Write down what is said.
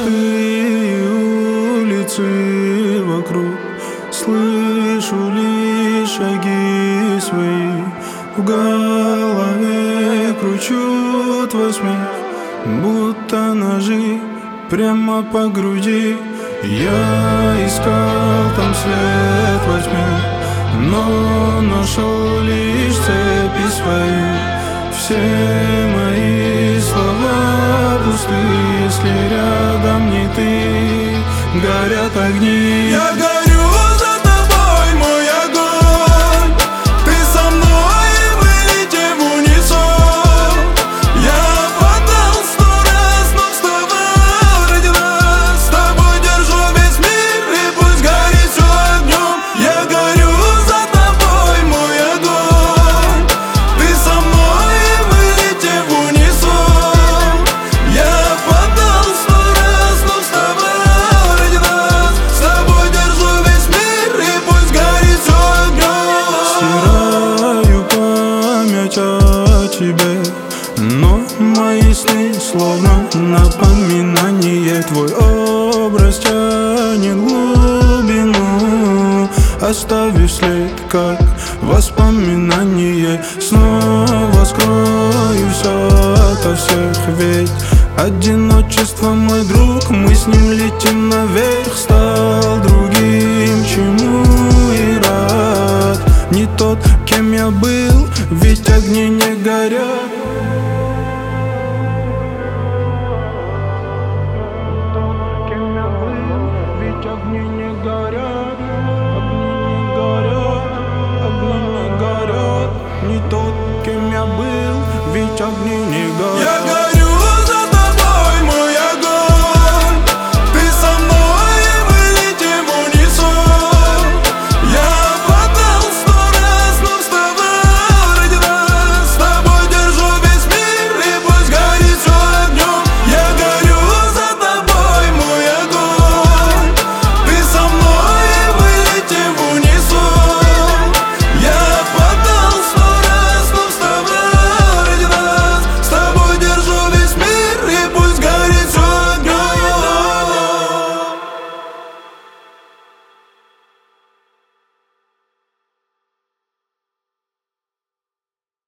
Пустые улицы вокруг, слышу лишь шаги свои. В голове кручу твой смех, будто ножи прямо по груди. Я искал там свет во тьме, но нашел лишь цепи свои. Все мои слова пусты, если рядом не ты. Горят огни. Я горю за тобой, мой огонь. Ты со мной, и мы летим в унисон. Я падал 100 раз, но вставал ради нас. С тобой держу весь мир, и пусть горит все огнем. Я горю за тобой, мой огонь. Ты со мной, и мы летим в унисон. Я падал 100 раз, но вставал ради нас. С тобой держу весь мир, и пусть горит все огнем. Стираю память о тебе, но мои сны словно напоминание. Твой образ тянет глубину, оставив след, как воспоминание. Снова скрою все ото всех, ведь одиночество мой друг. Мы с ним летим наверх. Стал другим, чему и рад. Не тот, кем я был, ведь огни не горят.